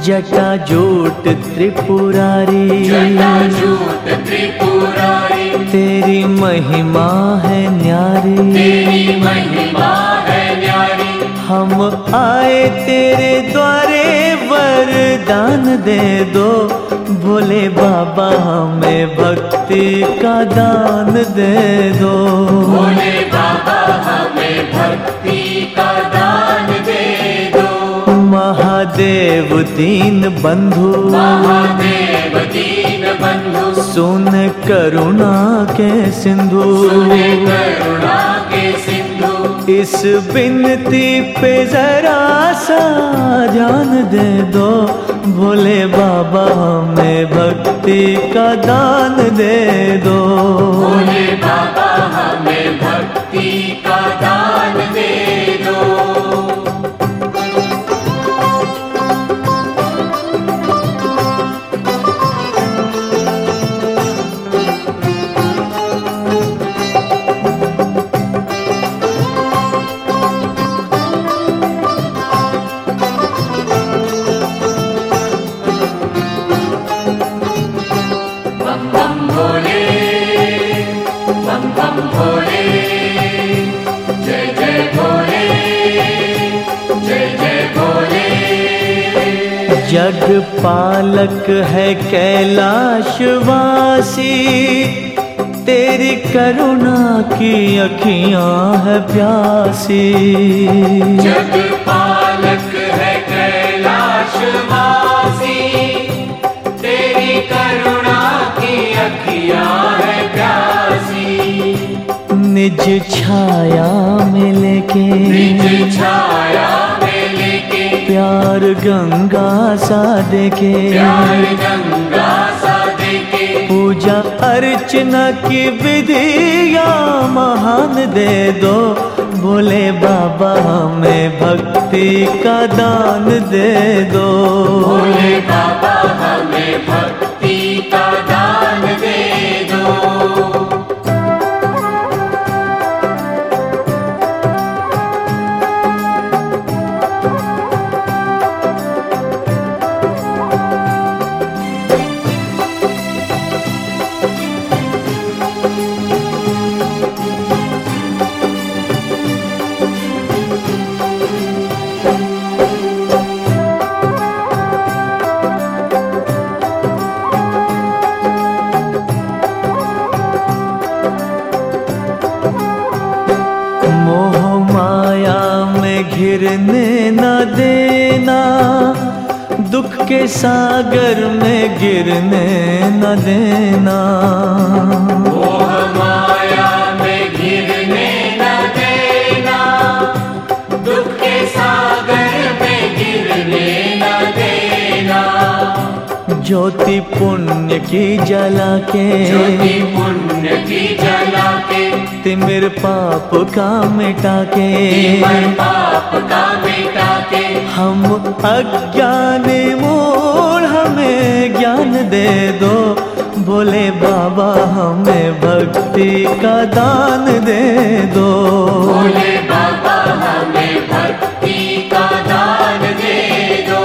जटाजूट त्रिपुरारी, जटाजूट त्रिपुरारी, तेरी महिमा है न्यारी, तेरी महिमा है न्यारी। हम आए तेरे द्वारे वरदान दे दो, भोले बाबा हमें भक्ति का दान दे दो। भोले बाबा हमें भक्ति का दान दे दो। महादेव दीन बंधु, महादेव दीन बंधु, सुन करुणा के सिंधु, सुन करुणा के सिंधु। इस विनती पे जरा सा ध्यान दे दो, भोले बाबा हमें भक्ति का दान दे दो। भोले बाबा हमें भक्ति का दान दे दो। जग पालक है कैलाशवासी, तेरी करुणा की अखियां है प्यासी। जग पालक है कैलाशवासी, तेरी करुणा की अखियां है प्यासी। निज छाया में लेके, निज छाया में लेके, प्यार गंगा सा देके, प्यार गंगा सा देके, पूजा अर्चना की विधिया महान दे दो, भोले बाबा हमें भक्ति का दान दे दो। भोले बाबा हमें भक्ति का दान दे दो। घिरने न देना, दुख के सागर में गिरने न देना। मोह माया में घिरने न देना, दुख के सागर में गिरने न देना। ज्योति पुण्य की जला के, ज्योति पुण्य की जला के, तिमिर पाप का मिटा के, तिमिर पाप का मिटा के, हम अज्ञान मूढ़ हमें ज्ञान दे दो, भोले बाबा हमें भक्ति का दान दे दो। भोले बाबा हमें भक्ति का दान दे दो।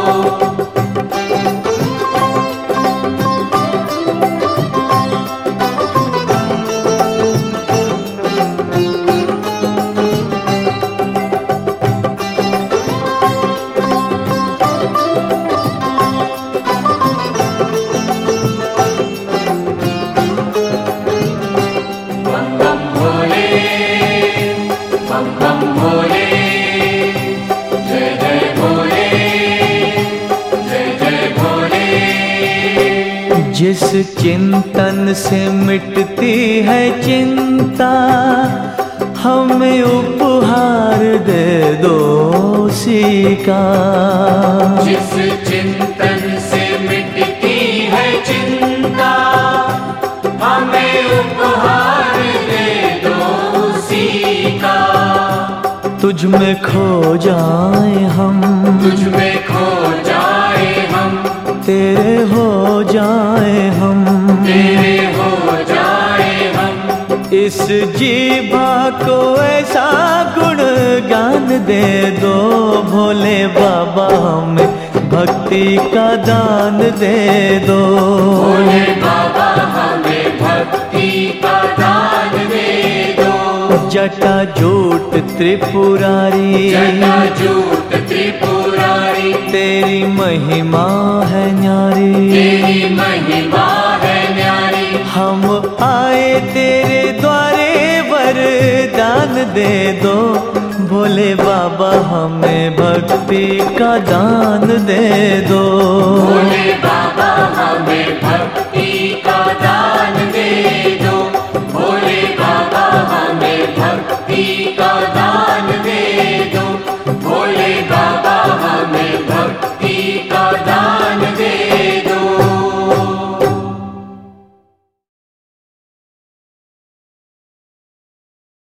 जिस चिंतन से मिटती है चिंता, हमें उपहार दे दो उसी का। जिस चिंतन से मिटती है चिंता, हमें उपहार दे दो उसी का। तुझ में खो जाए हम, तुझ में खो जाए हम, तेरे हो जाए हम, तेरे हो जाए हम। इस जीवा को ऐसा गुण गान दे दो, भोले बाबा हमें भक्ति का दान दे दो। भोले बाबा हमें भक्ति का दान दे दो। जटाजूट त्रिपुरारी, जटाजूट त्रिपुरारी, तेरी महिमा है न्यारी, तेरी महिमा है न्यारी। हम आए तेरे द्वारे वरदान दे दो। भोले बाबा हमें भक्ति का दान दे दो। भोले बाबा हमें भक्ति का दान दे दो। भोले बाबा हमें भक्ति का